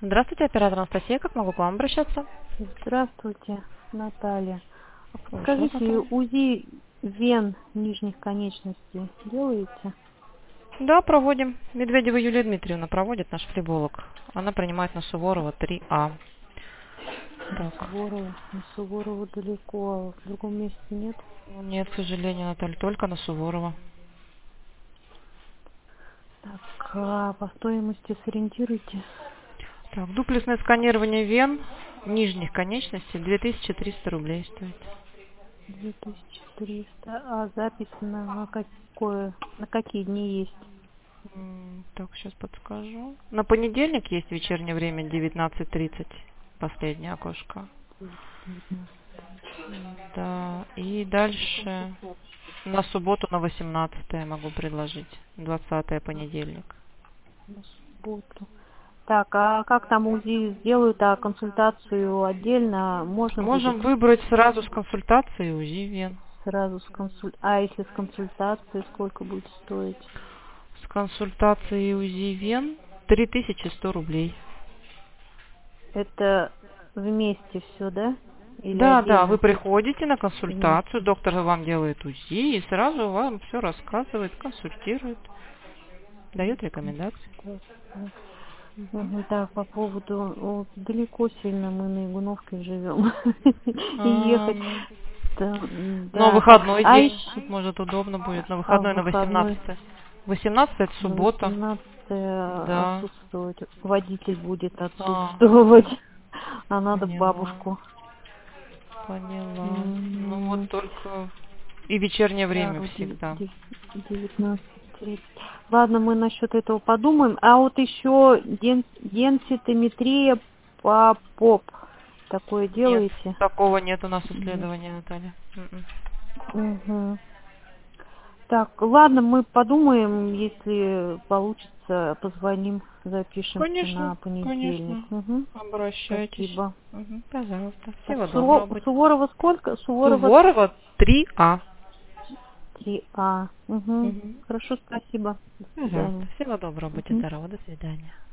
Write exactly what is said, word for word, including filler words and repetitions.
Здравствуйте, оператор Анастасия. Как могу к вам обращаться? Здравствуйте, Наталья. А Слушаю вас, подскажите, Наталья. УЗИ вен нижних конечностей делаете? Да, проводим. Медведева Юлия Дмитриевна проводит, наш флеболог. Она принимает на Суворова три А. На Так. Суворова. На Суворова далеко, а в другом месте нет? Нет, к сожалению, Наталья, только на Суворова. Так, а по стоимости сориентируйте. Так, дуплексное сканирование вен нижних конечностей две тысячи триста рублей стоит. две тысячи триста. А запись на какое, на какие дни есть? М, Так, сейчас подскажу. На понедельник есть вечернее время девятнадцать тридцать. Последнее окошко. девятнадцать. Да, и дальше на субботу на восемнадцатое могу предложить. Двадцатое понедельник. На субботу. Так, а как там УЗИ сделают, а консультацию отдельно можно будет? Можем выбрать сразу с консультацией УЗИ вен. Сразу с консуль... А если с консультацией, сколько будет стоить? С консультацией УЗИ вен три тысячи сто рублей. Это вместе все, да? Или Да, да, вы отдельно? приходите на Вместе. консультацию, доктор вам делает УЗИ и сразу вам все рассказывает, консультирует, дает рекомендации. Консультация. Мгм. Мгм. Так, по поводу... о, далеко сильно мы на Игуновке живем. И А, ехать... ну, Да, м, но да. выходной А день, еще... может, удобно будет. На А в выходной на выходной восемнадцатое. восемнадцатое это на суббота. восемнадцатое Да. отсутствовать. Водитель будет А, отсутствовать. А надо поняла. бабушку. Поняла. Ну вот М, только и вечернее Так, время в всегда. девятнадцать тридцать. Ладно, мы насчет этого подумаем. А вот еще ден- денситометрия по поп. Такое Нет, делаете? такого нет у нас Нет. исследования, Наталья. М-м. Мгм. Так, ладно, мы подумаем, если получится, позвоним, запишемся Конечно, на понедельник. конечно. Мгм. Обращайтесь. Спасибо. Мгм, пожалуйста. Так, Всего доброго. Суро- Будь. Суворова сколько? Суворова Суворова три А. три А. Угу. Мгм. Хорошо, спасибо. До Пожалуйста. свидания. Всего доброго. Будьте Мгм. здоровы. До свидания.